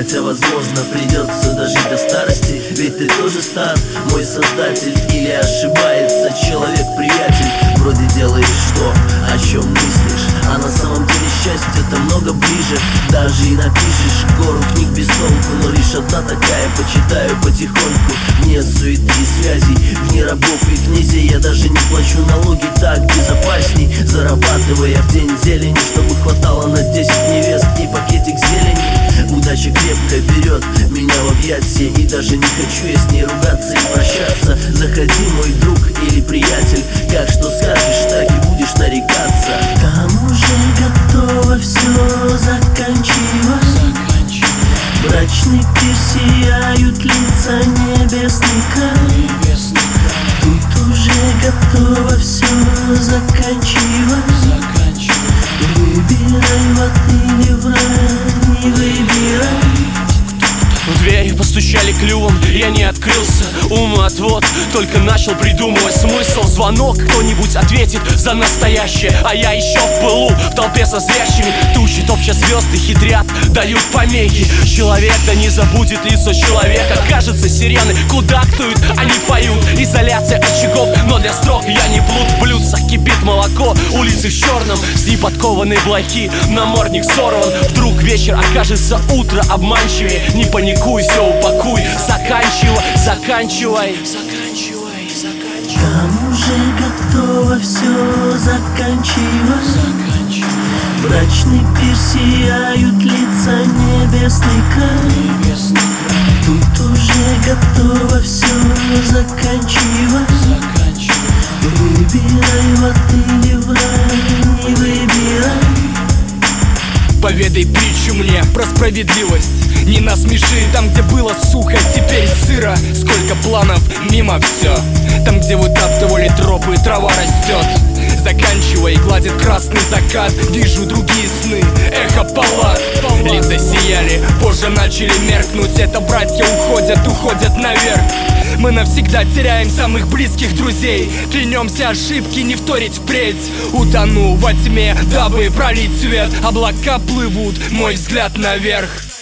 Хотя, возможно, придется дожить до старости. Ведь ты тоже стар, мой создатель. Или ошибается человек-приятель? Вроде делаешь то, о чем мыслишь, а на самом деле счастье-то много ближе. Даже и напишешь гору книг без толку, но лишь одна такая, почитаю потихоньку. Вне суеты и связей, вне рабов и князей. Я даже не плачу налоги, так безопасней, зарабатывая в день зелени, чтобы хватало на 10 невест и пакетик зелени. Удача крепко берет меня в объятия, и даже не хочу я с ней ругаться и прощаться. Заходи, мой друг или приятель, как что скажешь, так и будешь нарекаться. Там уже готово все заканчивать. Брачный пир, сияют лица, небесный край. Тут уже готово все заканчивать. Выбирай вот или в рай, выбирай. В дверь постучали клювом, я не открылся. Умоотвод, только начал придумывать смысл. Звонок, кто-нибудь ответит за настоящее. А я еще в пылу, в толпе со зрящими. Тучи топча звезды, хитрят, дают помехи. Человек да не забудет лицо человека. Кажется, сирены кудахтают, они поют. Изоляция очагов, но для строк я не плут. В блюдцах кипит молоко, улицы в черном. С ней подкованные блоки, намордник сорван. Вдруг вечер окажется утро обманчивее. Не паникуй, все упакуй, заканчивай. Там уже готово все заканчивать. Брачный пир, сияют лица, небесный край. Тут уже готово все заканчивать. Выбирай вот или в рай, выбирай. Поведай притчу мне про справедливость. Не насмеши, там, где было сухо, теперь сыро. Сколько планов, мимо все. Там, где вытаптывали тропы, трава растет. Заканчивай, гладит красный закат. Вижу другие сны, эхо палат. Лица сияли, позже начали меркнуть. Это братья уходят наверх. Мы навсегда теряем самых близких друзей. Клянемся ошибки не вторить впредь. Утону во тьме, дабы пролить свет. Облака плывут, мой взгляд наверх.